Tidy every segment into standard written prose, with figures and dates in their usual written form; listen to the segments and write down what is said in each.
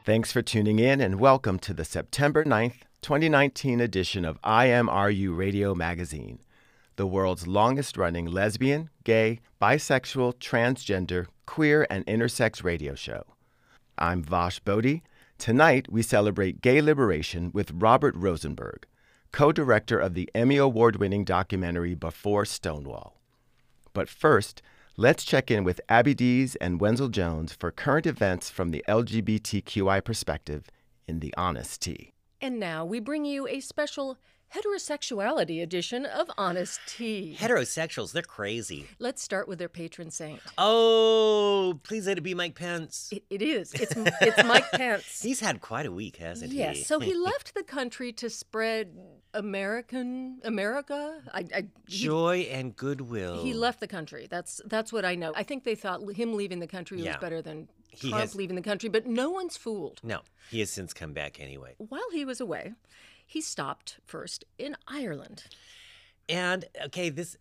Thanks for tuning in and welcome to the September 9th, 2019 edition of IMRU Radio Magazine, the world's longest-running lesbian, gay, bisexual, transgender, queer, and intersex radio show. I'm Vash Bodhi. Tonight, we celebrate gay liberation with Robert Rosenberg, co-director of the Emmy Award-winning documentary Before Stonewall. But first, let's check in with Abby Dees and Wenzel Jones for current events from the LGBTQI perspective in The Honest Tea. And now we bring you a special heterosexuality edition of Honest Tea. Heterosexuals, they're crazy. Let's start with their patron saint. Oh, please let it be Mike Pence. It is. It's Mike Pence. He's had quite a week, hasn't he? Yes. So he left the country to spread America. Joy and goodwill. He left the country. That's what I know. I think they thought him leaving the country was better than Trump leaving the country, but no one's fooled. No, he has since come back anyway. While he was away, he stopped first in Ireland. And, okay, this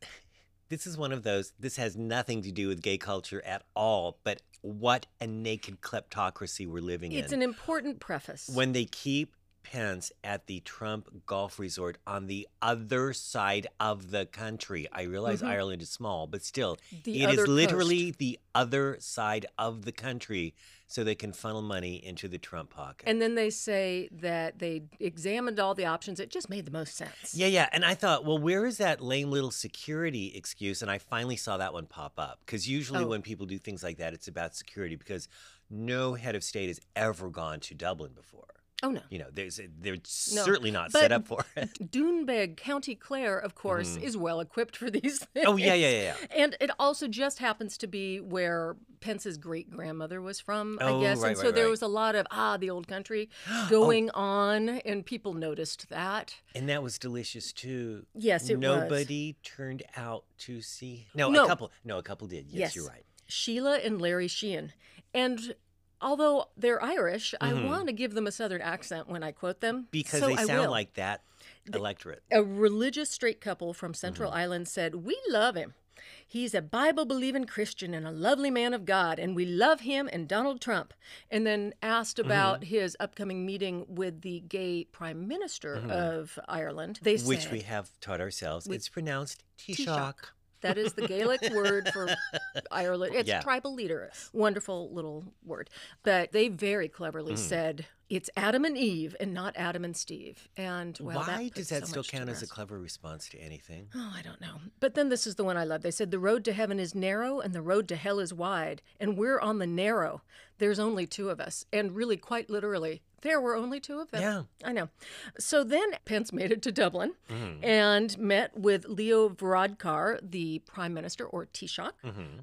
is one of those, this has nothing to do with gay culture at all, but what a naked kleptocracy we're living in. It's an important preface. When they keep Pence at the Trump Golf Resort on the other side of the country. I realize Ireland is small, but still, it is literally the other side of the country so they can funnel money into the Trump pocket. And then they say that they examined all the options. It just made the most sense. Yeah. And I thought, well, where is that lame little security excuse? And I finally saw that one pop up. Because usually when people do things like that, it's about security because no head of state has ever gone to Dublin before. Oh, no. You know, they're certainly not set up for it. Doonbeg, County Clare, of course, is well equipped for these things. Oh, yeah. And it also just happens to be where Pence's great-grandmother was from, I guess. Right, and so there was a lot of, the old country going on, and people noticed that. And that was delicious, too. Yes, it was. Nobody turned out to see. No, a couple did. Yes, you're right. Sheila and Larry Sheehan. And although they're Irish, I want to give them a Southern accent when I quote them. Because they sound like that electorate. A religious straight couple from Central Ireland said, "We love him. He's a Bible-believing Christian and a lovely man of God, and we love him and Donald Trump." And then asked about his upcoming meeting with the gay prime minister of Ireland. They said, which we have taught ourselves. It's pronounced Taoiseach. That is the Gaelic word for Ireland. It's tribal leader. Wonderful little word. But they very cleverly said, it's Adam and Eve and not Adam and Steve. And why does that still count as a clever response to anything? Oh, I don't know. But then this is the one I love. They said, the road to heaven is narrow and the road to hell is wide. And we're on the narrow. There's only two of us. And really, quite literally, there were only two of them. Yeah. I know. So then Pence made it to Dublin and met with Leo Varadkar, the prime minister, or Taoiseach.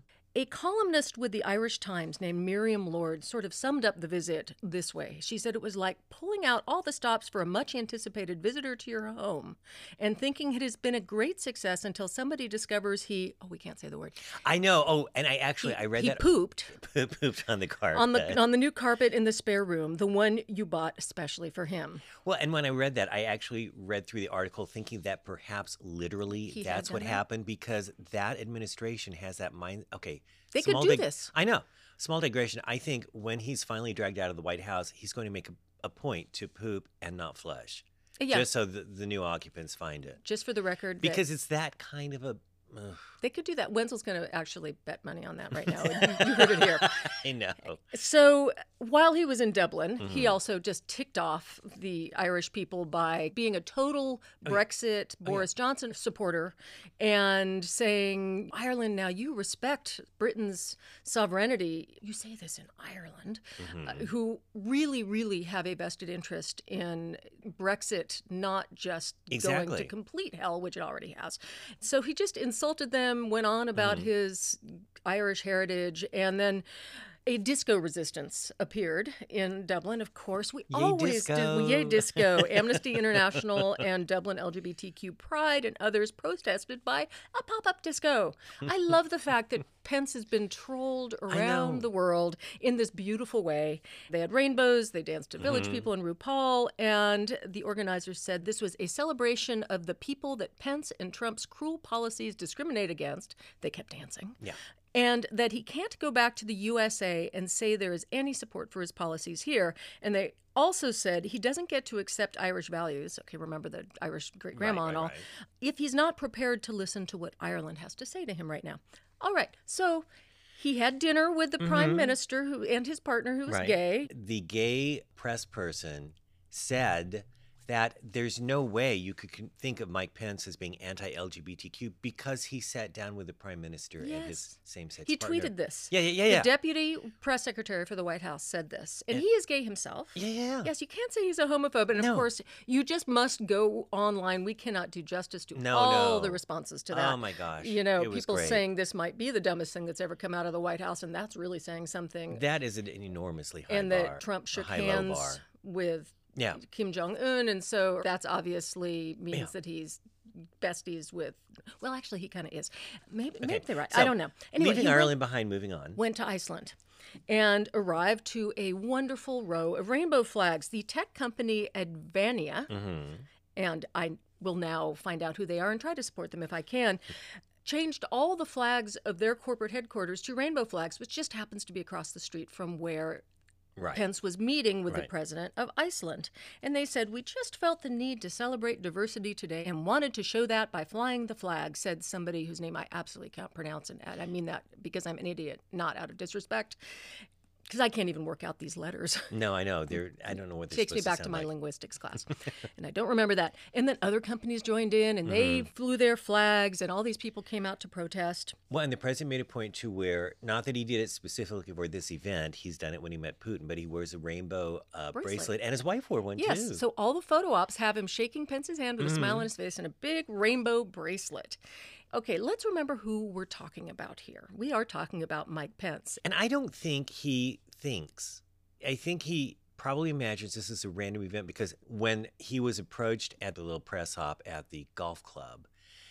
A columnist with the Irish Times named Miriam Lord sort of summed up the visit this way. She said it was like pulling out all the stops for a much-anticipated visitor to your home and thinking it has been a great success until somebody discovers we can't say the word. I know. Oh, and I read that. He pooped. Pooped on the carpet. On the new carpet in the spare room, the one you bought especially for him. Well, and when I read that, I actually read through the article thinking that perhaps literally that's what happened because that administration has that mind. Okay. They could do this. I know. Small digression. I think when he's finally dragged out of the White House, he's going to make a point to poop and not flush. Yeah. Just so the new occupants find it. Just for the record. Because it's that kind of a... They could do that. Wenzel's going to actually bet money on that right now. You heard it here. I know. So while he was in Dublin, he also just ticked off the Irish people by being a total Brexit Boris Johnson supporter and saying, Ireland, now you respect Britain's sovereignty. You say this in Ireland, who really, really have a vested interest in Brexit, not just going to complete hell, which it already has. So he just insulted them, went on about his Irish heritage, and then a disco resistance appeared in Dublin. Of course, we always do. Yay disco. Amnesty International and Dublin LGBTQ Pride and others protested by a pop-up disco. I love the fact that Pence has been trolled around the world in this beautiful way. They had rainbows, they danced to Village People and RuPaul, and the organizers said this was a celebration of the people that Pence and Trump's cruel policies discriminate against. They kept dancing. Yeah. and that he can't go back to the USA and say there is any support for his policies here. And they also said he doesn't get to accept Irish values. Okay, remember the Irish great-grandma and all. If he's not prepared to listen to what Ireland has to say to him right now. All right, so he had dinner with the prime minister and his partner who was gay. The gay press person said that there's no way you could think of Mike Pence as being anti-LGBTQ because he sat down with the prime minister and his same-sex partner. He tweeted this. Yeah. The deputy press secretary for the White House said this. And he is gay himself. Yeah. Yes, you can't say he's a homophobe. And of course, you just must go online. We cannot do justice to all the responses to that. Oh, my gosh. You know, it was people great. saying this might be the dumbest thing that's ever come out of the White House, and that's really saying something. That is an enormously high and bar. And that Trump shook hands hands with Kim Jong-un, and so that's obviously means that he's besties with, well, actually, he kind of is. Maybe they're right. So, I don't know. Anyway, leaving Ireland behind, moving on. Went to Iceland and arrived to a wonderful row of rainbow flags. The tech company Advania, and I will now find out who they are and try to support them if I can, changed all the flags of their corporate headquarters to rainbow flags, which just happens to be across the street from where Pence was meeting with the president of Iceland. And they said, we just felt the need to celebrate diversity today and wanted to show that by flying the flag, said somebody whose name I absolutely can't pronounce. And I mean that because I'm an idiot, not out of disrespect. Because I can't even work out these letters. No, I know. I don't know what they're Takes me back to my linguistics class. And I don't remember that. And then other companies joined in, and they flew their flags, and all these people came out to protest. Well, and the president made a point, too, where not that he did it specifically for this event. He's done it when he met Putin, but he wears a rainbow bracelet, and his wife wore one, too. Yes, so all the photo ops have him shaking Pence's hand with a smile on his face and a big rainbow bracelet. Okay, let's remember who we're talking about here. We are talking about Mike Pence. And I don't think he thinks. I think he probably imagines this is a random event because when he was approached at the little press hop at the golf club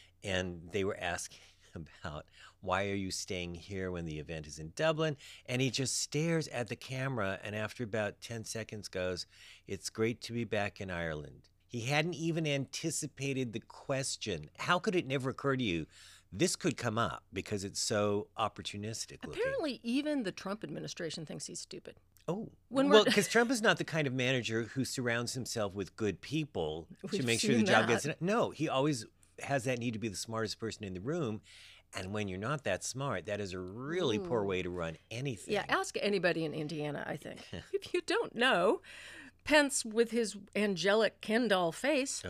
and they were asking about why are you staying here when the event is in Dublin, and he just stares at the camera and after about 10 seconds goes, it's great to be back in Ireland. He hadn't even anticipated the question. How could it never occur to you? This could come up because it's so opportunistic looking. Apparently, even the Trump administration thinks he's stupid. Oh, well, because Trump is not the kind of manager who surrounds himself with good people to make sure the job gets done. No, he always has that need to be the smartest person in the room. And when you're not that smart, that is a really poor way to run anything. Yeah, ask anybody in Indiana, I think. If you don't know, Pence, with his angelic Ken doll face,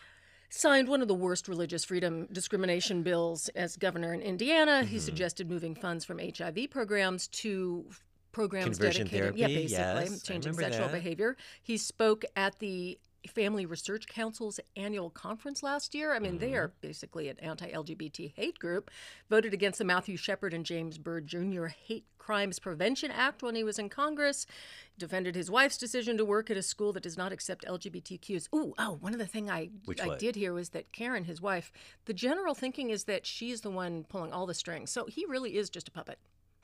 signed one of the worst religious freedom discrimination bills as governor in Indiana. He suggested moving funds from HIV programs to programs Conversion dedicated, therapy, basically, changing sexual behavior. He spoke at the Family Research Council's annual conference last year. I mean, they are basically an anti-LGBT hate group. Voted against the Matthew Shepard and James Byrd Jr. Hate Crimes Prevention Act when he was in Congress. Defended his wife's decision to work at a school that does not accept LGBTQs. One of the things I did hear was that Karen, his wife, the general thinking is that she's the one pulling all the strings. So he really is just a puppet.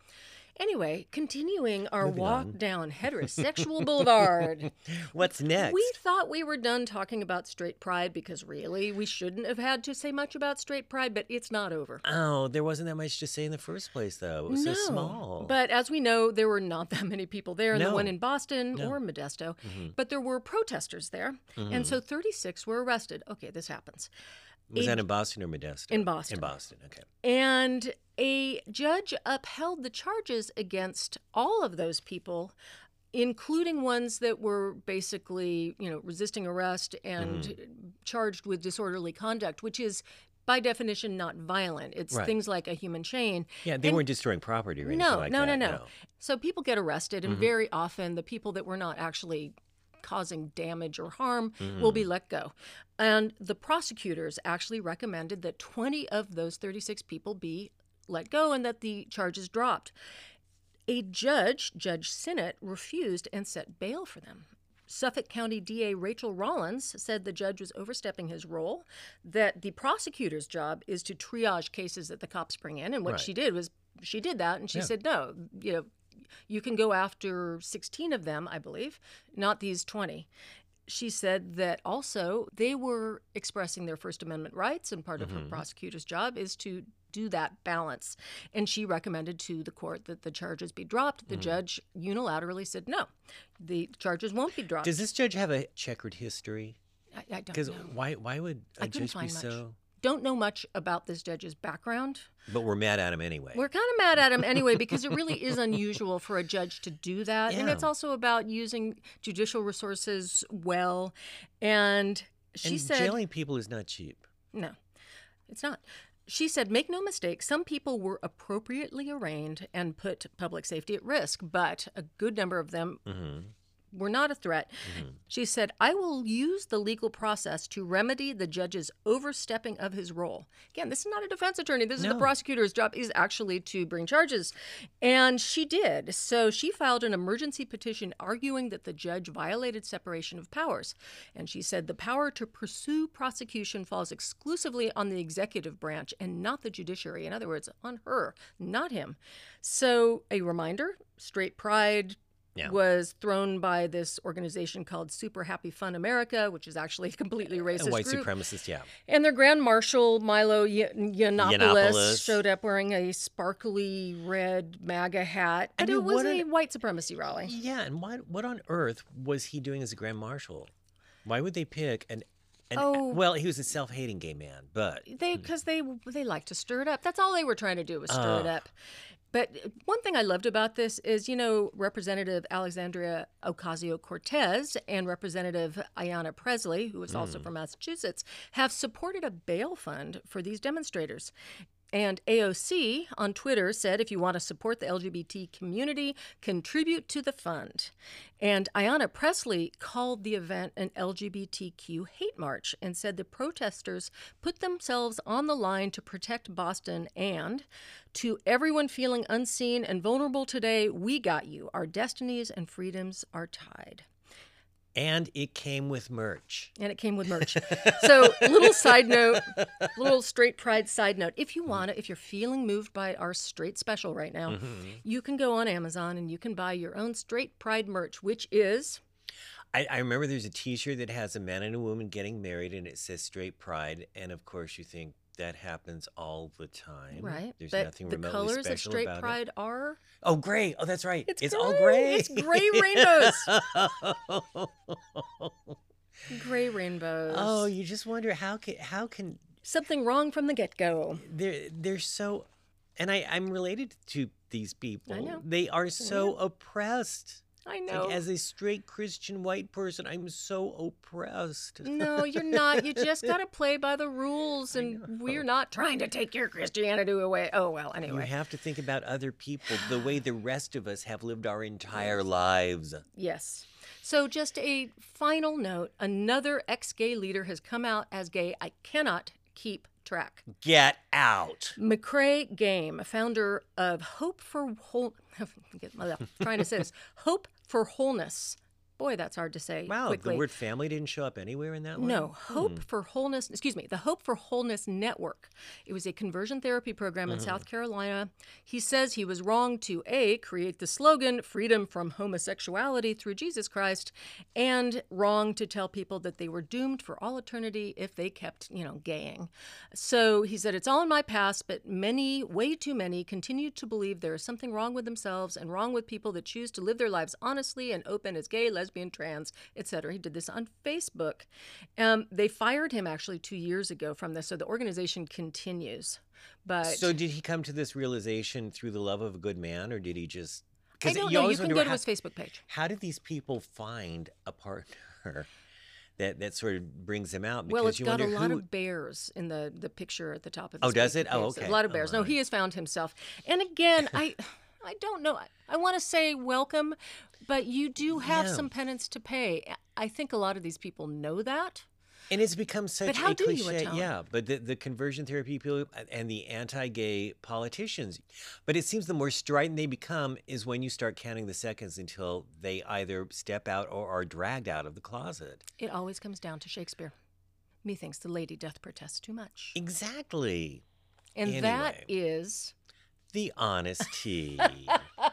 Anyway, continuing our walk down heterosexual boulevard. What's next? We thought we were done talking about straight pride because really we shouldn't have had to say much about straight pride, but it's not over. Oh, there wasn't that much to say in the first place, though. It was so small. But as we know, there were not that many people there in the one in Boston or Modesto. But there were protesters there. And so 36 were arrested. Okay, this happens. Was that in Boston or Modesto? In Boston. In Boston, okay. And a judge upheld the charges against all of those people, including ones that were basically, resisting arrest and charged with disorderly conduct, which is by definition not violent. It's things like a human chain. Yeah, they weren't destroying property or anything like that. No. So people get arrested, and very often the people that were not actually causing damage or harm will be let go. And the prosecutors actually recommended that 20 of those 36 people be let go and that the charges dropped. A judge, Judge Sinnott, refused and set bail for them. Suffolk County DA Rachel Rollins said the judge was overstepping his role, that the prosecutor's job is to triage cases that the cops bring in. And what she did was she did that, and she said, no, you can go after 16 of them, I believe, not these 20. She said that also they were expressing their First Amendment rights, and part of her prosecutor's job is to do that balance. And she recommended to the court that the charges be dropped. The judge unilaterally said, no, the charges won't be dropped. Does this judge have a checkered history? I don't know. Because why would a judge be so... Don't know much about this judge's background. But we're mad at him anyway. We're kind of mad at him anyway because it really is unusual for a judge to do that. Yeah. And it's also about using judicial resources well. And she said... jailing people is not cheap. No, it's not. She said, make no mistake, some people were appropriately arraigned and put public safety at risk, but a good number of them were not a threat. She said, I will use the legal process to remedy the judge's overstepping of his role. Again, this is not a defense attorney. This is the prosecutor's job is actually to bring charges. And she did. So she filed an emergency petition arguing that the judge violated separation of powers. And she said the power to pursue prosecution falls exclusively on the executive branch and not the judiciary. In other words, on her, not him. So a reminder, straight pride was thrown by this organization called Super Happy Fun America, which is actually a completely racist and white group. supremacist, And their Grand Marshal, Milo Yiannopoulos, showed up wearing a sparkly red MAGA hat. But it was a white supremacy rally. Yeah, and what on earth was he doing as a Grand Marshal? Why would they pick well, he was a self-hating gay man, but... Because they like to stir it up. That's all they were trying to do was stir it up. But one thing I loved about this is, Representative Alexandria Ocasio-Cortez and Representative Ayanna Pressley, who is also from Massachusetts, have supported a bail fund for these demonstrators. And AOC on Twitter said, if you want to support the LGBT community, contribute to the fund. And Ayanna Pressley called the event an LGBTQ hate march and said the protesters put themselves on the line to protect Boston and to everyone feeling unseen and vulnerable today, we got you. Our destinies and freedoms are tied. And it came with merch. So, little side note, little straight pride side note. If you're feeling moved by our straight special right now, you can go on Amazon and you can buy your own straight pride merch, which is... I remember there's a T-shirt that has a man and a woman getting married and it says straight pride. And of course you think that happens all the time. Right. There's but nothing the remotely colors special of straight about pride it. are... Oh, gray. Oh, that's right. It's all gray. It's gray rainbows. Gray rainbows. Oh, you just wonder how can something wrong from the get-go. They're so, and I'm related to these people. I know. They are so oppressed. I know. Like, as a straight Christian white person, I'm so oppressed. No, you're not. You just got to play by the rules, and we're not trying to take your Christianity away. Oh, well, anyway. You have to think about other people the way the rest of us have lived our entire lives. Yes. So just a final note, another ex-gay leader has come out as gay. I cannot keep track. Get out. McCrae Game, founder of Hope for Wholeness. Boy, that's hard to say quickly. The word family didn't show up anywhere in that one? No, Hope for Wholeness, the Hope for Wholeness Network. It was a conversion therapy program in South Carolina. He says he was wrong to create the slogan, freedom from homosexuality through Jesus Christ, and wrong to tell people that they were doomed for all eternity if they kept, gaying. So he said, it's all in my past, but many, way too many, continue to believe there is something wrong with themselves and wrong with people that choose to live their lives honestly and open as gay, lesbian, trans, etc. He did this on Facebook. They fired him actually 2 years ago from this, so the organization continues. But so did he come to this realization through the love of a good man, or did he just... I don't know. You can go to his Facebook page. How did these people find a partner that sort of brings them out? Because well, it's got a lot of bears in the picture at the top of his Oh, does Facebook it? Oh, page. okay. A lot of bears. No, he has found himself. And again, I don't know. I want to say welcome, but you do have some penance to pay. I think a lot of these people know that. And it's become such how a do you cliche. atone? Yeah, but the conversion therapy people and the anti-gay politicians. But it seems the more strident they become is when you start counting the seconds until they either step out or are dragged out of the closet. It always comes down to Shakespeare. Methinks the lady doth protest too much. Exactly. And that is... the honesty.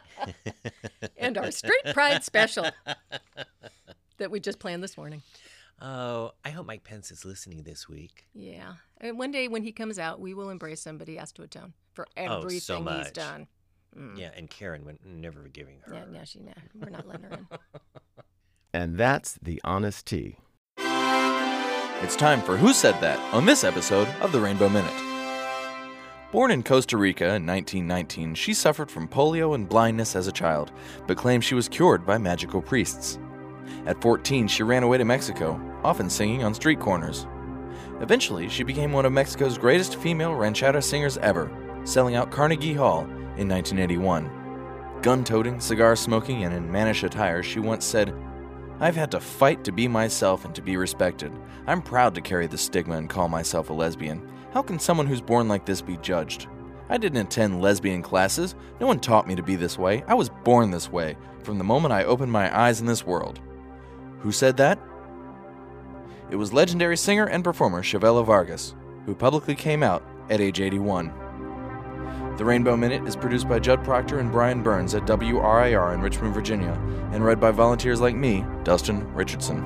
And our Straight Pride special that we just planned this morning. Oh, I hope Mike Pence is listening this week. Yeah. And one day when he comes out, we will embrace him, but he has to atone for everything so much. he's done. Yeah, and Karen, we're never forgiving her. Yeah, we're not letting her in. And that's the honest tea. It's time for Who Said That on this episode of the Rainbow Minute. Born in Costa Rica in 1919, she suffered from polio and blindness as a child, but claimed she was cured by magical priests. At 14, she ran away to Mexico, often singing on street corners. Eventually, she became one of Mexico's greatest female ranchera singers ever, selling out Carnegie Hall in 1981. Gun-toting, cigar-smoking, and in mannish attire, she once said, "I've had to fight to be myself and to be respected. I'm proud to carry the stigma and call myself a lesbian. How can someone who's born like this be judged? I didn't attend lesbian classes. No one taught me to be this way. I was born this way, from the moment I opened my eyes in this world." Who said that? It was legendary singer and performer Chavela Vargas, who publicly came out at age 81. The Rainbow Minute is produced by Judd Proctor and Brian Burns at WRIR in Richmond, Virginia, and read by volunteers like me, Dustin Richardson.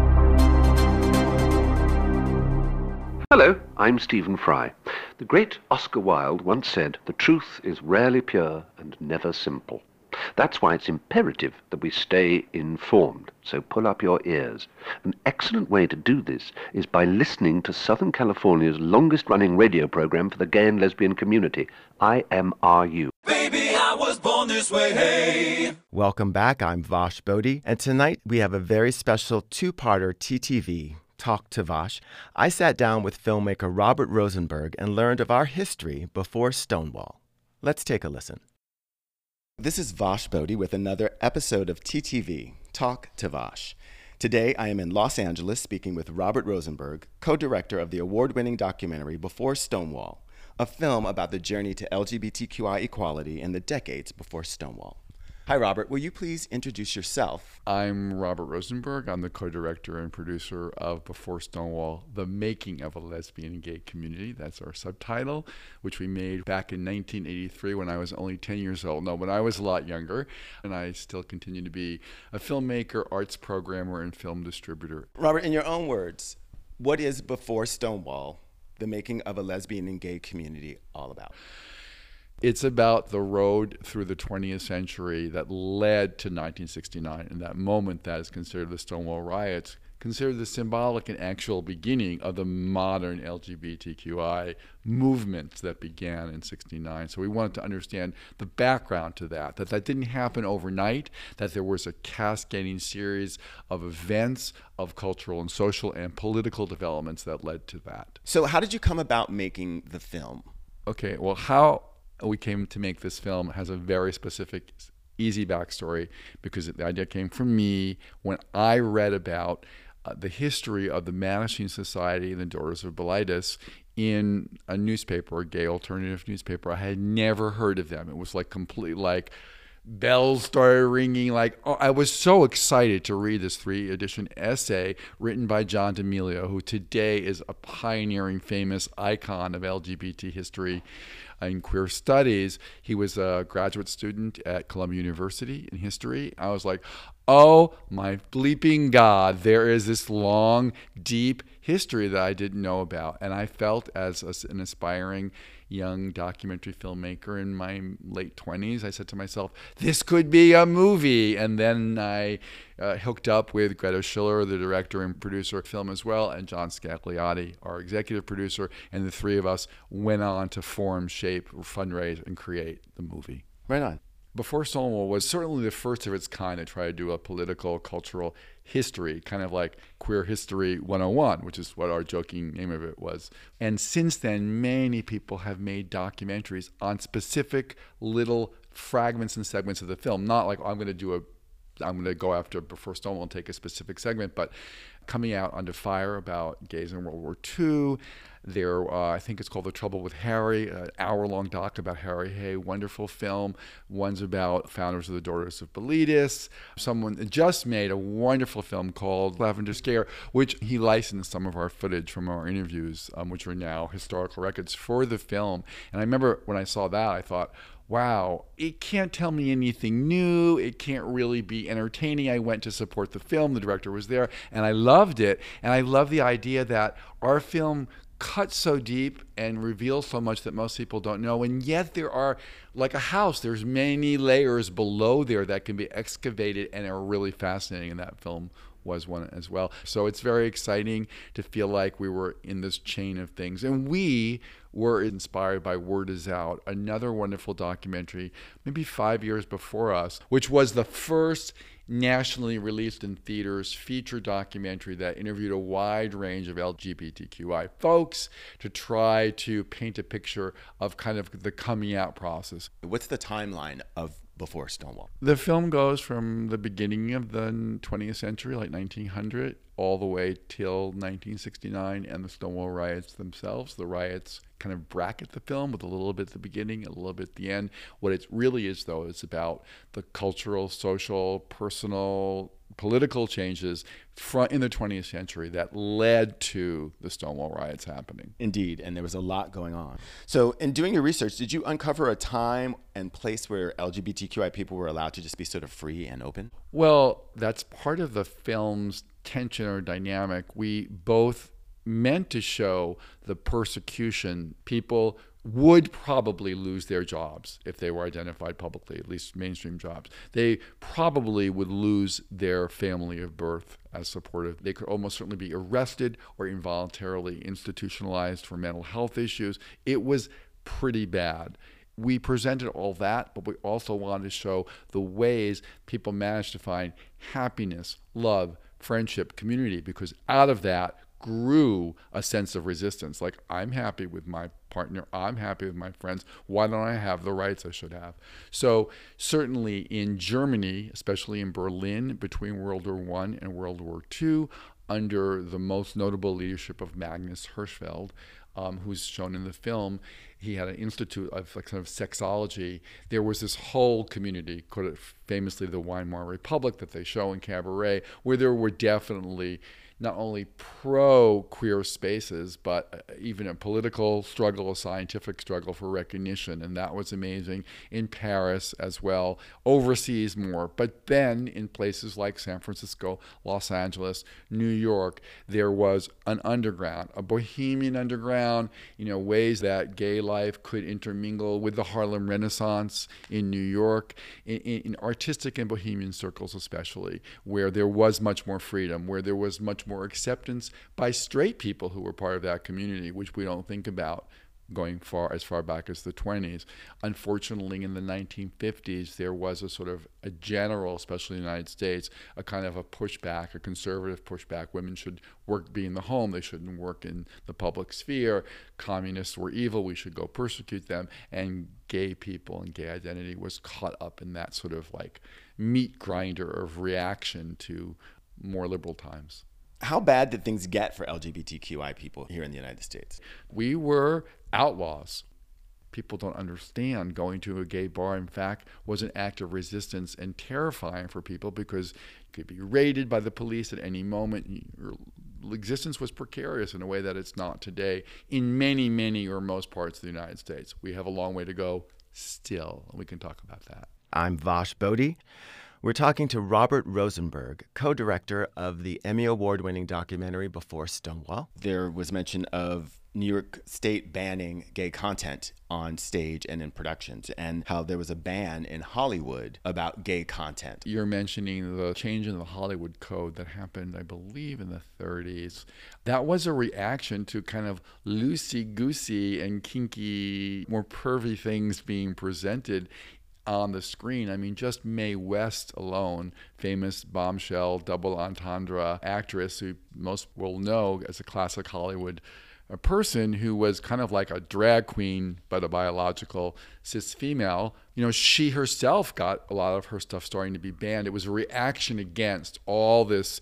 Hello, I'm Stephen Fry. The great Oscar Wilde once said, "The truth is rarely pure and never simple." That's why it's imperative that we stay informed, so pull up your ears. An excellent way to do this is by listening to Southern California's longest-running radio program for the gay and lesbian community, IMRU. Baby, I was born this way, hey! Welcome back, I'm Vash Bodhi, and tonight we have a very special two-parter TTV, Talk to Vash. I sat down with filmmaker Robert Rosenberg and learned of our history before Stonewall. Let's take a listen. This is Vash Bodhi with another episode of TTV, Talk to Vash. Today, I am in Los Angeles speaking with Robert Rosenberg, co-director of the award-winning documentary Before Stonewall, a film about the journey to LGBTQI equality in the decades before Stonewall. Hi, Robert. Will you please introduce yourself? I'm Robert Rosenberg. I'm the co-director and producer of Before Stonewall, The Making of a Lesbian and Gay Community. That's our subtitle, which we made back in 1983 when I was only 10 years old. No, when I was a lot younger, and I still continue to be a filmmaker, arts programmer, and film distributor. Robert, in your own words, what is Before Stonewall, The Making of a Lesbian and Gay Community all about? It's about the road through the 20th century that led to 1969, and that moment that is considered the Stonewall riots, considered the symbolic and actual beginning of the modern LGBTQI movement that began in 69. So we wanted to understand the background to that didn't happen overnight, that there was a cascading series of events, of cultural and social and political developments that led to that. So how did you come about making the film? Okay, well, how we came to make this film has a very specific, easy backstory, because the idea came from me when I read about the history of the Mattachine Society and the Daughters of Bilitis in a newspaper, a gay alternative newspaper. I had never heard of them. It was like complete, like bells started ringing. Like, oh, I was so excited to read this 3-edition essay written by John D'Amelio, who today is a pioneering, famous icon of LGBT history in queer studies. He was a graduate student at Columbia University in history. I was like, oh my bleeping God, there is this long, deep history that I didn't know about. And I felt as an aspiring young documentary filmmaker in my late 20s, I said to myself, this could be a movie. And then I hooked up with Greta Schiller, the director and producer of film as well, and John Scagliotti, our executive producer, and the three of us went on to form, shape, fundraise, and create the movie. Right on. Before Stonewall was certainly the first of its kind to try to do a political, cultural history, kind of like Queer History 101, which is what our joking name of it was. And since then, many people have made documentaries on specific little fragments and segments of the film. Not like, I'm going to go after Before Stonewall and take a specific segment, but coming out Under Fire about gays in World War II. There, I think it's called The Trouble with Harry, an hour-long doc about Harry Hay, wonderful film. One's about founders of the Daughters of Bilitis. Someone just made a wonderful film called Lavender Scare, which he licensed some of our footage from our interviews, which are now historical records for the film. And I remember when I saw that, I thought, wow, it can't tell me anything new. It can't really be entertaining. I went to support the film. The director was there, and I loved it. And I love the idea that our film cuts so deep and reveals so much that most people don't know. And yet there are, like a house, there's many layers below there that can be excavated and are really fascinating. And that film was one as well. So it's very exciting to feel like we were in this chain of things. And we were inspired by Word Is Out, another wonderful documentary, maybe 5 years before us, which was the first nationally released in theaters feature documentary that interviewed a wide range of LGBTQI folks to try to paint a picture of kind of the coming out process. What's the timeline of before Stonewall? The film goes from the beginning of the 20th century, like 1900, all the way till 1969 and the Stonewall riots themselves. The riots kind of bracket the film with a little bit at the beginning, a little bit at the end. What it really is, though, is about the cultural, social, personal, political changes in the 20th century that led to the Stonewall riots happening. Indeed, and there was a lot going on. So in doing your research, did you uncover a time and place where LGBTQI people were allowed to just be sort of free and open? Well, that's part of the film's tension or dynamic. We both meant to show the persecution. People would probably lose their jobs if they were identified publicly, at least mainstream jobs. They probably would lose their family of birth as supportive. They could almost certainly be arrested or involuntarily institutionalized for mental health issues. It was pretty bad. We presented all that, but we also wanted to show the ways people managed to find happiness, love, friendship, community, because out of that grew a sense of resistance. Like, I'm happy with my partner, I'm happy with my friends, why don't I have the rights I should have? So certainly in Germany, especially in Berlin, between World War I and World War II, under the most notable leadership of Magnus Hirschfeld, who's shown in the film, he had an institute of like kind of sexology. There was this whole community, called famously the Weimar Republic, that they show in Cabaret, where there were definitely not only pro-queer spaces, but even a political struggle, a scientific struggle for recognition. And that was amazing in Paris as well, overseas more. But then in places like San Francisco, Los Angeles, New York, there was an underground, a bohemian underground, ways that gay life could intermingle with the Harlem Renaissance in New York, in artistic and bohemian circles especially, where there was much more freedom, where there was much more acceptance by straight people who were part of that community, which we don't think about going as far back as the 20s. Unfortunately, in the 1950s, there was a sort of a general, especially in the United States, a kind of a pushback, a conservative pushback. Women should be in the home. They shouldn't work in the public sphere. Communists were evil. We should go persecute them. And gay people and gay identity was caught up in that sort of like meat grinder of reaction to more liberal times. How bad did things get for LGBTQI people here in the United States? We were outlaws. People don't understand going to a gay bar, in fact, was an act of resistance and terrifying for people because you could be raided by the police at any moment. Your existence was precarious in a way that it's not today in many, many or most parts of the United States. We have a long way to go still, and we can talk about that. I'm Vash Bodhi. We're talking to Robert Rosenberg, co-director of the Emmy Award-winning documentary Before Stonewall. There was mention of New York State banning gay content on stage and in productions, and how there was a ban in Hollywood about gay content. You're mentioning the change in the Hollywood Code that happened, I believe, in the 30s. That was a reaction to kind of loosey-goosey and kinky, more pervy things being presented on the screen. I mean, just Mae West alone, famous bombshell, double entendre actress who most will know as a classic Hollywood person who was kind of like a drag queen, but a biological cis female. She herself got a lot of her stuff starting to be banned. It was a reaction against all this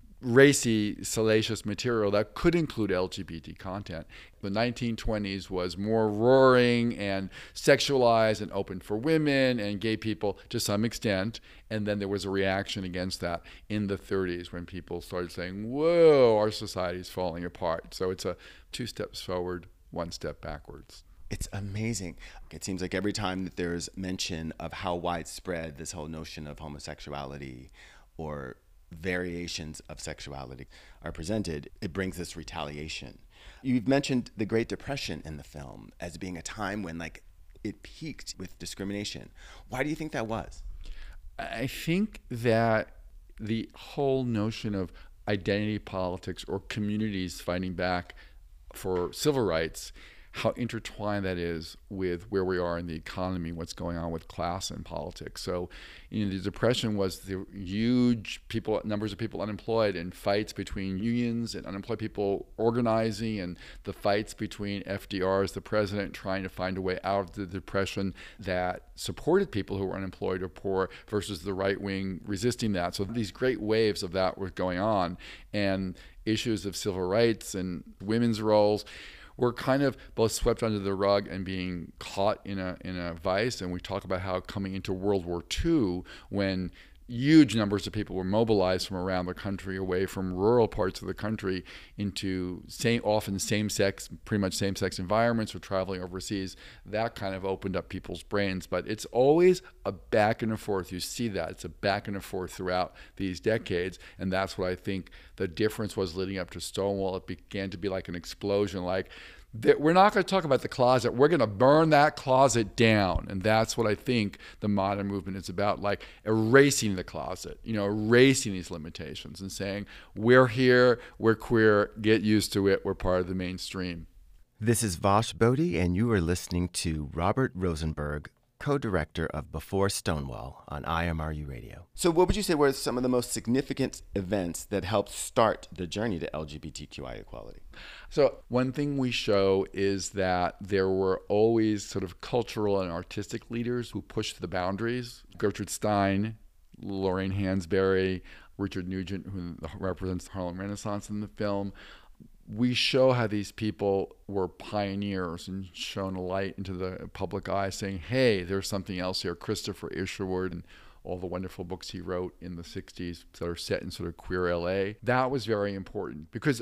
racy, salacious material that could include LGBT content. The 1920s was more roaring and sexualized and open for women and gay people to some extent. And then there was a reaction against that in the 30s when people started saying, whoa, our society's falling apart. So it's a 2 steps forward, 1 step backwards. It's amazing. It seems like every time that there's mention of how widespread this whole notion of homosexuality or variations of sexuality are presented, it brings this retaliation. You've mentioned the Great Depression in the film as being a time when it peaked with discrimination. Why do you think that was? I think that the whole notion of identity politics or communities fighting back for civil rights, how intertwined that is with where we are in the economy, what's going on with class and politics. So, the Depression was the huge numbers of people unemployed, and fights between unions and unemployed people organizing, and the fights between FDR as the president trying to find a way out of the Depression that supported people who were unemployed or poor versus the right wing resisting that. So these great waves of that were going on, and issues of civil rights and women's roles were kind of both swept under the rug and being caught in a vice. And we talk about how coming into World War II, when huge numbers of people were mobilized from around the country, away from rural parts of the country, into often same-sex, pretty much same-sex environments, or traveling overseas, that kind of opened up people's brains. But it's always a back and forth. You see that. It's a back and forth throughout these decades, and that's what I think the difference was leading up to Stonewall. It began to be like an explosion, we're not going to talk about the closet. We're going to burn that closet down. And that's what I think the modern movement is about, erasing the closet, erasing these limitations and saying, we're here, we're queer, get used to it, we're part of the mainstream. This is Vosh Bodhi, and you are listening to Robert Rosenberg, co-director of Before Stonewall on IMRU Radio. So what would you say were some of the most significant events that helped start the journey to LGBTQI equality? So one thing we show is that there were always sort of cultural and artistic leaders who pushed the boundaries. Gertrude Stein, Lorraine Hansberry, Richard Nugent, who represents the Harlem Renaissance in the film. We show how these people were pioneers and shone a light into the public eye, saying, hey, there's something else here. Christopher Isherwood and all the wonderful books he wrote in the 60s that are set in sort of queer LA. That was very important because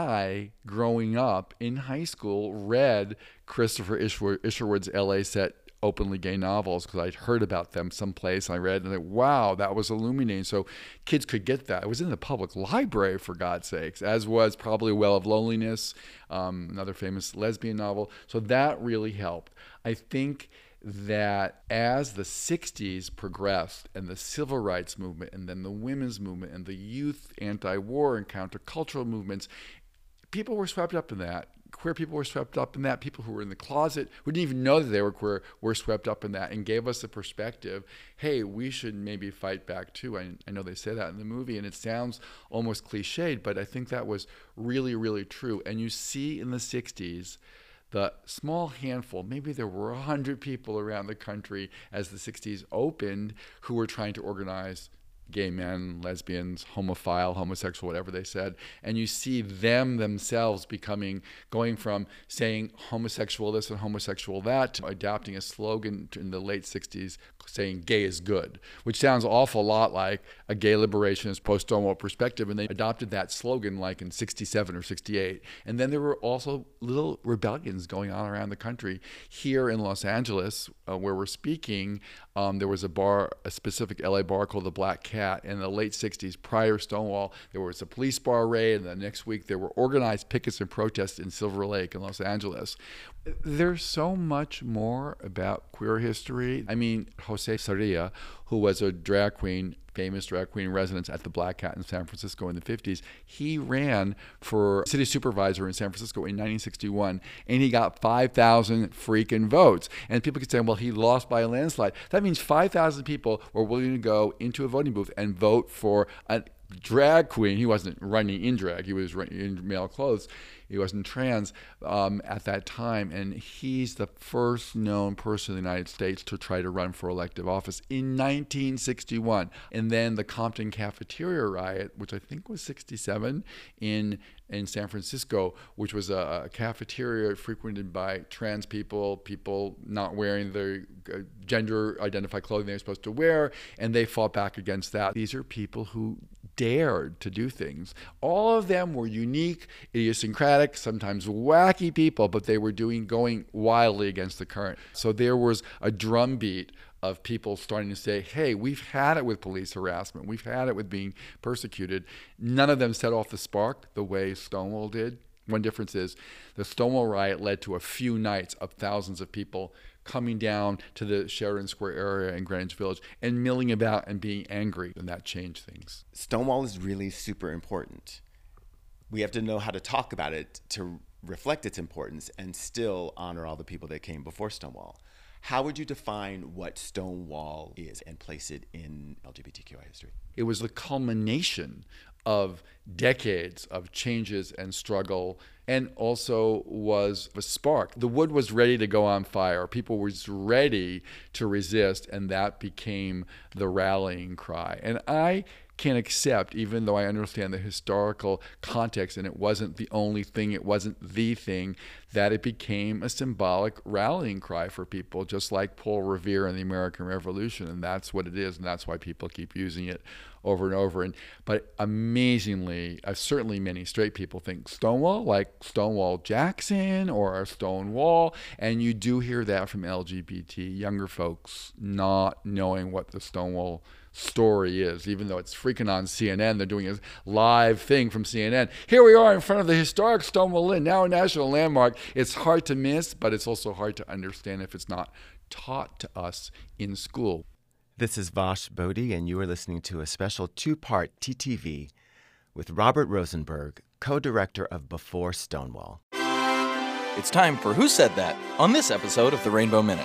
I, growing up in high school, read Christopher Isherwood's LA set openly gay novels because I'd heard about them someplace. I read and wow, that was illuminating. So kids could get that. It was in the public library, for God's sakes, as was probably Well of Loneliness, another famous lesbian novel. So that really helped. I think that as the 60s progressed and the civil rights movement and then the women's movement and the youth anti-war and countercultural movements, people were swept up in that. Queer people were swept up in that. People who were in the closet, who didn't even know that they were queer, were swept up in that and gave us a perspective. Hey, we should maybe fight back too. I know they say that in the movie, and it sounds almost cliched, but I think that was really, really true. And you see in the 60s, the small handful, maybe there were 100 people around the country as the 60s opened who were trying to organize gay men, lesbians, homophile, homosexual, whatever they said. And you see them themselves going from saying homosexual this and homosexual that to adopting a slogan in the late 60s saying gay is good, which sounds an awful lot like a gay liberationist post-Stonewall perspective. And they adopted that slogan like in 67 or 68. And then there were also little rebellions going on around the country. Here in Los Angeles, where we're speaking, there was a specific LA bar called the Black Cat. In the late 60s, prior Stonewall, there was a police bar raid, and the next week there were organized pickets and protests in Silver Lake in Los Angeles. There's so much more about queer history. I mean, Jose Sarria, who was a drag queen, famous drag queen residence at the Black Cat in San Francisco in the 50s, he ran for city supervisor in San Francisco in 1961, and he got 5,000 freaking votes. And people could say, well, he lost by a landslide. That means 5,000 people were willing to go into a voting booth and vote for a drag queen. He wasn't running in drag. He was running in male clothes. He wasn't trans at that time. And he's the first known person in the United States to try to run for elective office in 1961. And then the Compton Cafeteria riot, which I think was 67 in San Francisco, which was a cafeteria frequented by trans people not wearing the gender-identified clothing they were supposed to wear, and they fought back against that. These are people who dared to do things. All of them were unique, idiosyncratic, sometimes wacky people, but they were going wildly against the current. So there was a drumbeat of people starting to say, hey, we've had it with police harassment. We've had it with being persecuted. None of them set off the spark the way Stonewall did. One difference is the Stonewall riot led to a few nights of thousands of people coming down to the Sheridan Square area in Greenwich Village and milling about and being angry, and that changed things. Stonewall is really super important. We have to know how to talk about it to reflect its importance and still honor all the people that came before Stonewall. How would you define what Stonewall is and place it in LGBTQI history? It was the culmination of decades of changes and struggle, and also was a spark. The wood was ready to go on fire. People were ready to resist, and that became the rallying cry. And I can accept, even though I understand the historical context, and it wasn't the only thing, it wasn't the thing, that it became a symbolic rallying cry for people, just like Paul Revere and the American Revolution. And that's what it is, and that's why people keep using it over and over. But amazingly, certainly many straight people think Stonewall, like Stonewall Jackson or Stonewall, and you do hear that from LGBT younger folks not knowing what the Stonewall story is, even though it's freaking on CNN. They're doing a live thing from CNN. Here we are in front of the historic Stonewall Inn, now a national landmark. It's hard to miss, but it's also hard to understand if it's not taught to us in school. This is Vash Bodhi, and you are listening to a special two-part TTV with Robert Rosenberg, co-director of Before Stonewall. It's time for Who Said That on this episode of the Rainbow Minute.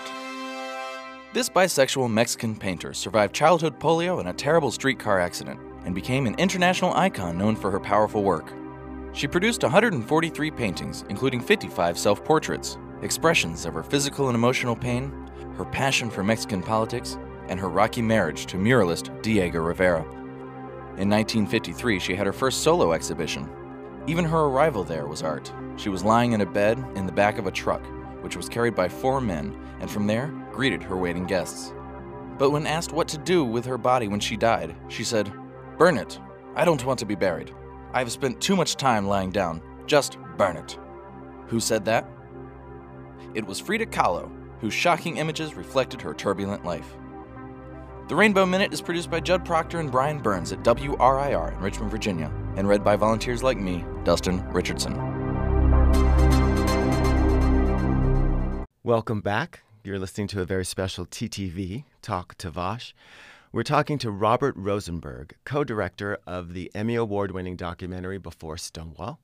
This bisexual Mexican painter survived childhood polio and a terrible streetcar accident and became an international icon known for her powerful work. She produced 143 paintings, including 55 self-portraits, expressions of her physical and emotional pain, her passion for Mexican politics, and her rocky marriage to muralist Diego Rivera. In 1953, she had her first solo exhibition. Even her arrival there was art. She was lying in a bed in the back of a truck, which was carried by 4 men, and from there, greeted her waiting guests. But when asked what to do with her body when she died, she said, "Burn it. I don't want to be buried. I have spent too much time lying down. Just burn it." Who said that? It was Frida Kahlo, whose shocking images reflected her turbulent life. The Rainbow Minute is produced by Judd Proctor and Brian Burns at WRIR in Richmond, Virginia, and read by volunteers like me, Dustin Richardson. Welcome back. You're listening to a very special TTV, Talk to Vash. We're talking to Robert Rosenberg, co-director of the Emmy Award-winning documentary Before Stonewall.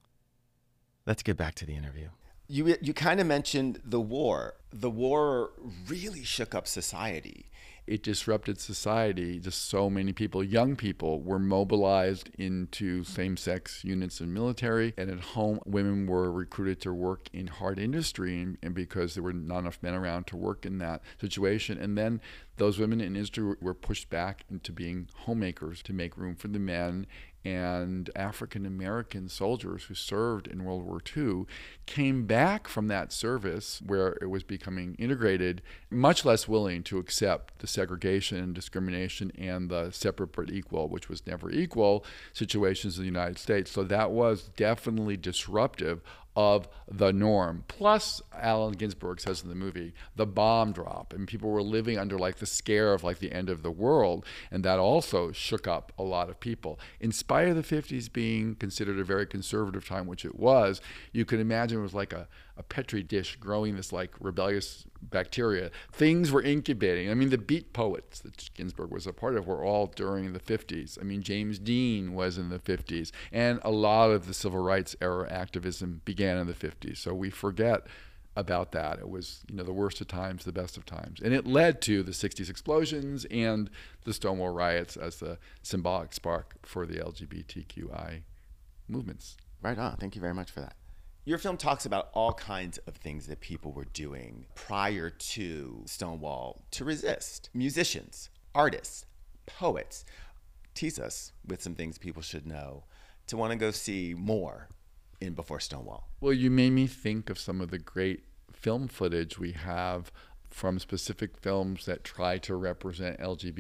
Let's get back to the interview. You kind of mentioned the war. The war really shook up society. It disrupted society. Just so many people, young people, were mobilized into same-sex units in military, and at home, women were recruited to work in hard industry, and because there were not enough men around to work in that situation. And then those women in industry were pushed back into being homemakers to make room for the men. And African-American soldiers who served in World War II came back from that service where it was becoming integrated, much less willing to accept the segregation and discrimination and the separate but equal, which was never equal, situations in the United States. So that was definitely disruptive of the norm. Plus, Allen Ginsberg says in the movie, the bomb drop, and people were living under like the scare of like the end of the world, and that also shook up a lot of people. In spite of the 50s being considered a very conservative time, which it was, you can imagine it was like a petri dish growing this like rebellious bacteria. Things were incubating. I mean, the beat poets that Ginsberg was a part of were all during the 50s. I mean, James Dean was in the 50s, and a lot of the civil rights era activism began in the 50s. So we forget about that. It was, the worst of times, the best of times. And it led to the 60s explosions and the Stonewall riots as the symbolic spark for the LGBTQI movements. Right on. Thank you very much for that. Your film talks about all kinds of things that people were doing prior to Stonewall to resist. Musicians, artists, poets. Tease us with some things people should know to want to go see more in Before Stonewall. Well, you made me think of some of the great film footage we have from specific films that try to represent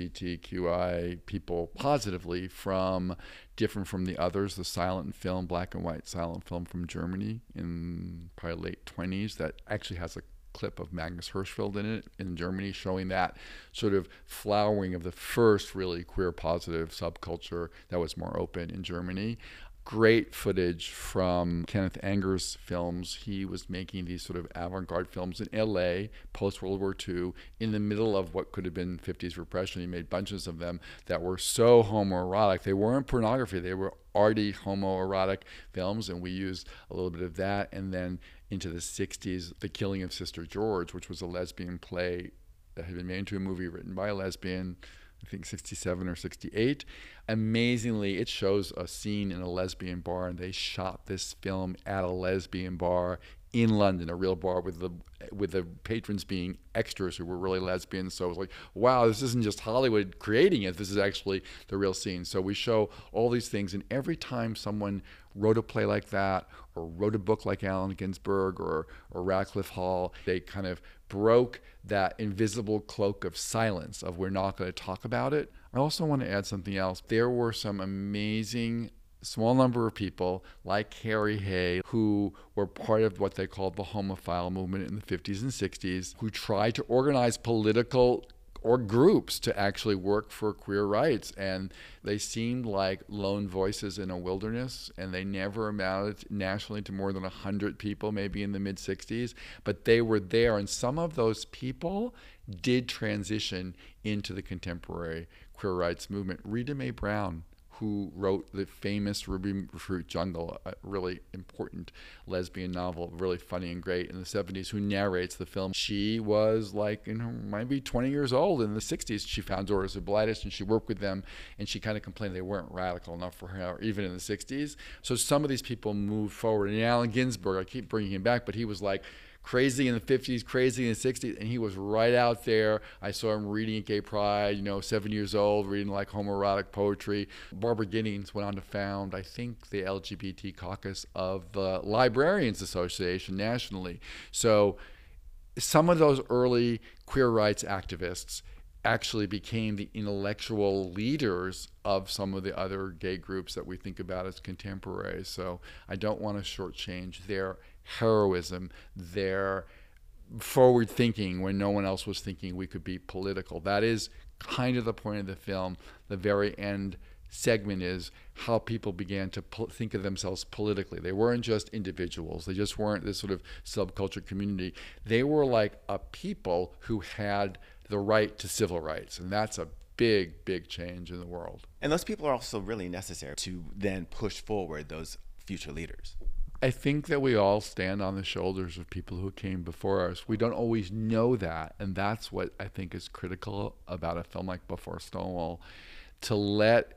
LGBTQI people positively from different from the others. The silent film, black and white silent film from Germany in probably late 20s that actually has a clip of Magnus Hirschfeld in it in Germany, showing that sort of flowering of the first really queer positive subculture that was more open in Germany. Great footage from Kenneth Anger's films. He was making these sort of avant-garde films in LA post-World War II in the middle of what could have been 50s repression. He made bunches of them that were so homoerotic. They weren't pornography. They were arty homoerotic films, and we used a little bit of that. And then into the 60s, The Killing of Sister George, which was a lesbian play that had been made into a movie written by a lesbian, I think 67 or 68. Amazingly, it shows a scene in a lesbian bar, and they shot this film at a lesbian bar in London, a real bar with the patrons being extras who were really lesbians. So it was like, wow, this isn't just Hollywood creating it. This is actually the real scene. So we show all these things, and every time someone wrote a play like that or wrote a book like Allen Ginsberg or Radcliffe Hall, they kind of broke that invisible cloak of silence of we're not going to talk about it. I also want to add something else. There were some amazing small number of people like Harry Hay who were part of what they called the homophile movement in the 50s and 60s, who tried to organize political or groups to actually work for queer rights. And they seemed like lone voices in a wilderness, and they never amounted nationally to more than 100 people, maybe in the mid-60s, but they were there. And some of those people did transition into the contemporary queer rights movement. Rita Mae Brown, who wrote the famous Ruby Fruit Jungle, a really important lesbian novel, really funny and great in the 70s, who narrates the film. She was like, might be 20 years old in the 60s. She found Daughters of Bilitis, and she worked with them, and she kind of complained they weren't radical enough for her, even in the 60s. So some of these people moved forward. And Allen Ginsberg, I keep bringing him back, but he was like, crazy in the 50s, crazy in the 60s, and he was right out there. I saw him reading at Gay Pride, 7 years old, reading like homoerotic poetry. Barbara Giddings went on to found, I think, the LGBT caucus of the Librarians Association nationally. So some of those early queer rights activists actually became the intellectual leaders of some of the other gay groups that we think about as contemporaries. So I don't want to shortchange their heroism, their forward thinking when no one else was thinking we could be political. That is kind of the point of the film. The very end segment is how people began to think of themselves politically. They weren't just individuals. They just weren't this sort of subculture community. They were like a people who had the right to civil rights, and that's a big, big change in the world. And those people are also really necessary to then push forward those future leaders. I think that we all stand on the shoulders of people who came before us. We don't always know that, and that's what I think is critical about a film like Before Stonewall, to let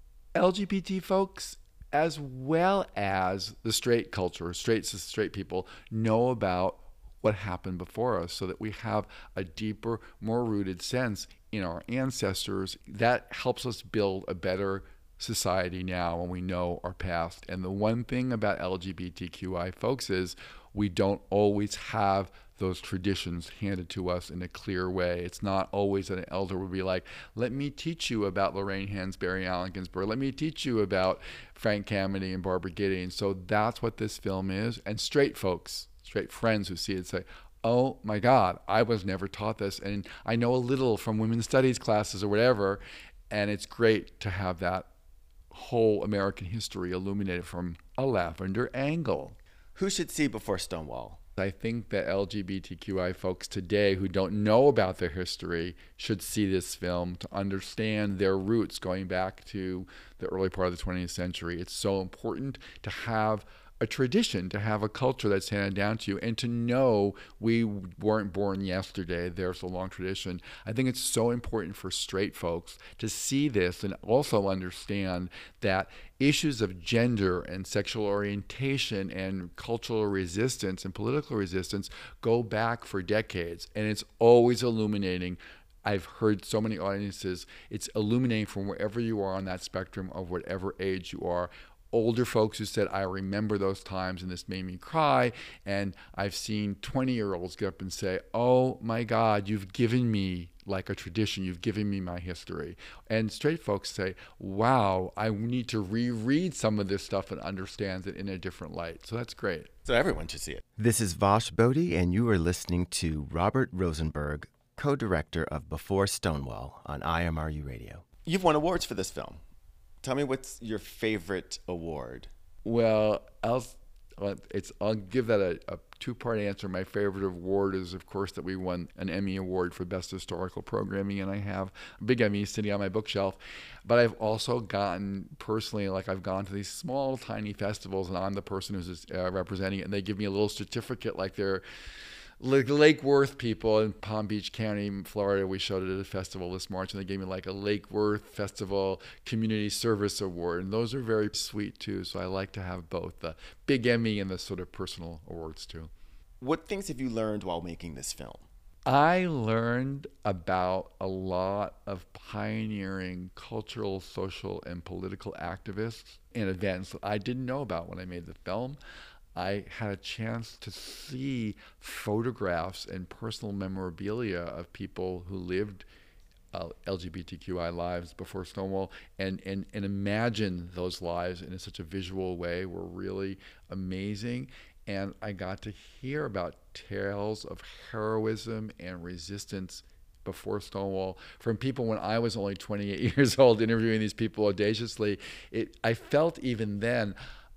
LGBT folks as well as the straight culture, straight people, know about what happened before us so that we have a deeper, more rooted sense in our ancestors. That helps us build a better society now when we know our past. And the one thing about LGBTQI folks is we don't always have those traditions handed to us in a clear way. It's not always that an elder would be like, let me teach you about Lorraine Hansberry, Allen Ginsberg. Let me teach you about Frank Kameny and Barbara Giddings. So that's what this film is. And straight folks, straight friends who see it say, oh my God, I was never taught this. And I know a little from women's studies classes or whatever. And it's great to have that whole American history illuminated from a lavender angle. Who should see Before Stonewall? I think that LGBTQI folks today who don't know about their history should see this film to understand their roots going back to the early part of the 20th century. It's so important to have a tradition, to have a culture that's handed down to you, and to know we weren't born yesterday. There's a long tradition. I think it's so important for straight folks to see this and also understand that issues of gender and sexual orientation and cultural resistance and political resistance go back for decades, and it's always illuminating. I've heard so many audiences, it's illuminating from wherever you are on that spectrum of whatever age you are. older folks who said, I remember those times and this made me cry. And I've seen 20-year-olds get up and say, oh my God, you've given me like a tradition. You've given me my history. And straight folks say, wow, I need to reread some of this stuff and understand it in a different light. So that's great. So everyone should see it. This is Vosh Bodie, and you are listening to Robert Rosenberg, co-director of Before Stonewall on IMRU Radio. You've won awards for this film. Tell me, what's your favorite award? Well, I'll give that a two-part answer. My favorite award is, of course, that we won an Emmy Award for Best Historical Programming, and I have a big Emmy sitting on my bookshelf. But I've also gotten, personally, I've gone to these small, tiny festivals, and I'm the person who's representing it, and they give me a little certificate like they're Lake Worth people in Palm Beach County, Florida. We showed it at a festival this March, and they gave me a Lake Worth Festival Community Service Award, and those are very sweet too. So I like to have both the big Emmy and the sort of personal awards too. What things have you learned while making this film? I learned about a lot of pioneering cultural, social, and political activists and events that I didn't know about when I made the film. I had a chance to see photographs and personal memorabilia of people who lived LGBTQI lives before Stonewall, and imagine those lives in such a visual way were really amazing. And I got to hear about tales of heroism and resistance before Stonewall from people when I was only 28 years old, interviewing these people audaciously. I felt even then,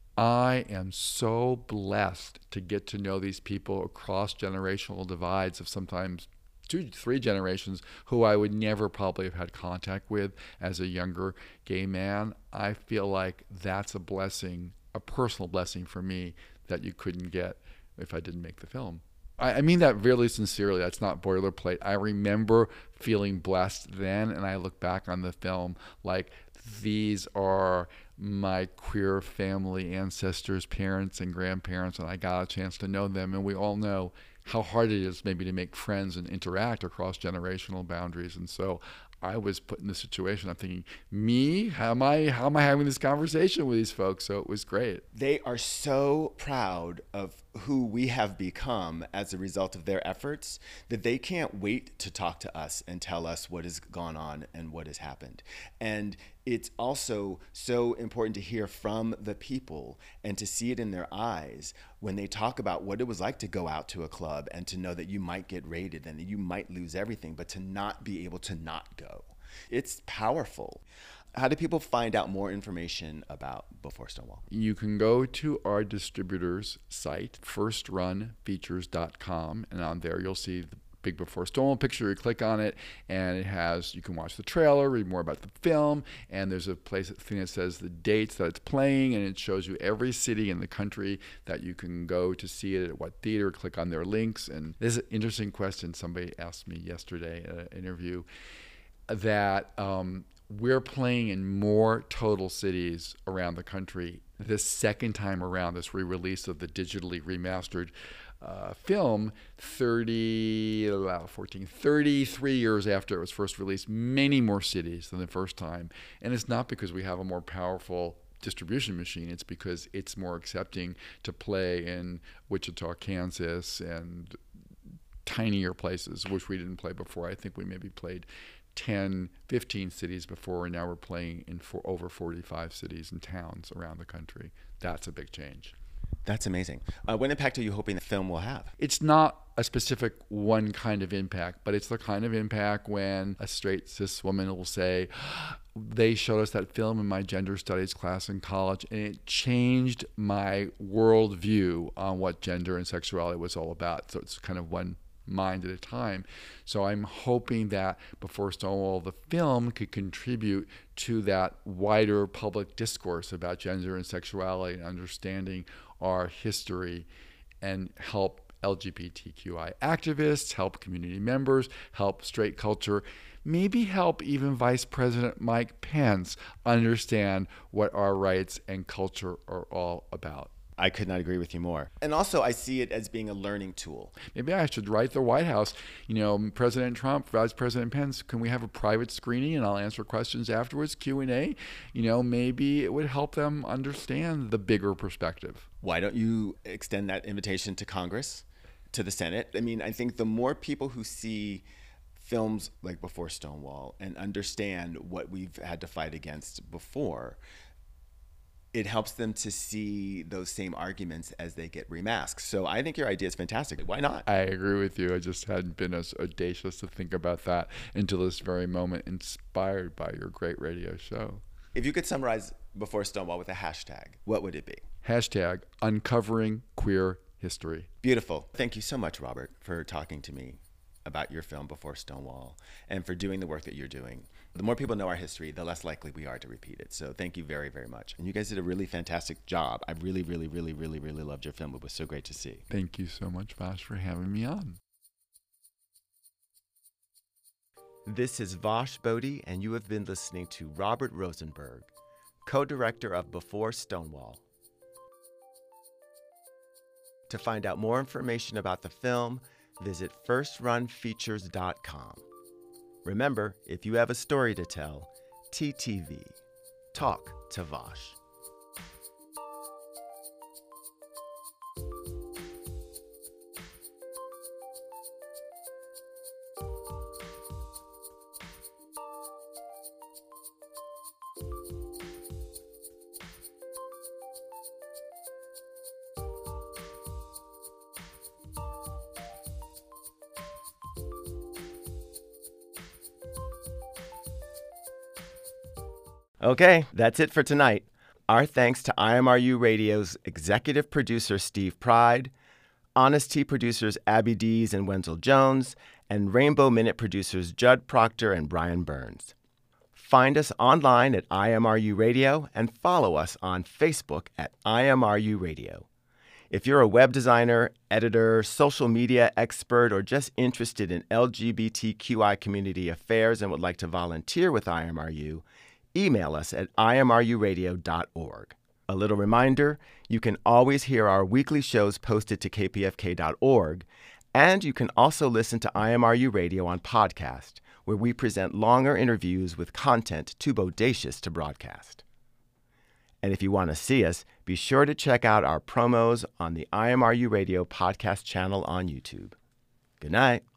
I am so blessed to get to know these people across generational divides of sometimes 2 to 3 generations who I would never probably have had contact with as a younger gay man. I feel like that's a blessing, a personal blessing for me that you couldn't get if I didn't make the film. I mean that really sincerely. That's not boilerplate. I remember feeling blessed then, and I look back on the film like these are my queer family ancestors, parents and grandparents, and I got a chance to know them. And we all know how hard it is maybe to make friends and interact across generational boundaries. And so I was put in this situation. I'm thinking, me? How am I having this conversation with these folks? So it was great. They are so proud of who we have become as a result of their efforts that they can't wait to talk to us and tell us what has gone on and what has happened. And it's also so important to hear from the people and to see it in their eyes when they talk about what it was like to go out to a club and to know that you might get raided and that you might lose everything, but to not be able to not go. It's powerful. How do people find out more information about Before Stonewall? You can go to our distributor's site, firstrunfeatures.com, and on there you'll see the big Before Stonewall picture. You click on it, and it has, you can watch the trailer, read more about the film, and there's a thing that says the dates that it's playing, and it shows you every city in the country that you can go to see it, at what theater. Click on their links. And this is an interesting question somebody asked me yesterday in an interview, that we're playing in more total cities around the country this second time around, this re-release of the digitally remastered film 33 years after it was first released, many more cities than the first time. And it's not because we have a more powerful distribution machine, it's because it's more accepting to play in Wichita, Kansas, and tinier places, which we didn't play before. I think we maybe played 10, 15 cities before, and now we're playing in over 45 cities and towns around the country. That's a big change. That's amazing. What impact are you hoping the film will have? It's not a specific one kind of impact, but it's the kind of impact when a straight cis woman will say, they showed us that film in my gender studies class in college, and it changed my worldview on what gender and sexuality was all about. So it's kind of one mind at a time. So I'm hoping that Before Stonewall, the film, could contribute to that wider public discourse about gender and sexuality and understanding our history, and help LGBTQI activists, help community members, help straight culture, maybe help even Vice President Mike Pence understand what our rights and culture are all about. I could not agree with you more. And also, I see it as being a learning tool. Maybe I should write the White House, President Trump, Vice President Pence, can we have a private screening and I'll answer questions afterwards, Q&A? Maybe it would help them understand the bigger perspective. Why don't you extend that invitation to Congress, to the Senate? I mean, I think the more people who see films like Before Stonewall and understand what we've had to fight against before, it helps them to see those same arguments as they get remasked. So I think your idea is fantastic. Why not? I agree with you. I just hadn't been as audacious to think about that until this very moment, inspired by your great radio show. If you could summarize Before Stonewall with a hashtag, what would it be? Hashtag uncovering queer history. Beautiful. Thank you so much, Robert, for talking to me about your film Before Stonewall and for doing the work that you're doing. The more people know our history, the less likely we are to repeat it. So thank you very, very much. And you guys did a really fantastic job. I really, really, really, really, really loved your film. It was so great to see. Thank you so much, Vosh, for having me on. This is Vosh Bodie, and you have been listening to Robert Rosenberg, co-director of Before Stonewall. To find out more information about the film, visit FirstRunFeatures.com. Remember, if you have a story to tell, TTV. Talk to Vosh. Okay, that's it for tonight. Our thanks to IMRU Radio's executive producer, Steve Pride, Honest Tea producers Abby Dees and Wenzel Jones, and Rainbow Minute producers Judd Proctor and Brian Burns. Find us online at IMRU Radio and follow us on Facebook at IMRU Radio. If you're a web designer, editor, social media expert, or just interested in LGBTQI community affairs and would like to volunteer with IMRU, email us at imruradio.org. A little reminder, you can always hear our weekly shows posted to kpfk.org, and you can also listen to IMRU Radio on podcast, where we present longer interviews with content too bodacious to broadcast. And if you want to see us, be sure to check out our promos on the IMRU Radio podcast channel on YouTube. Good night.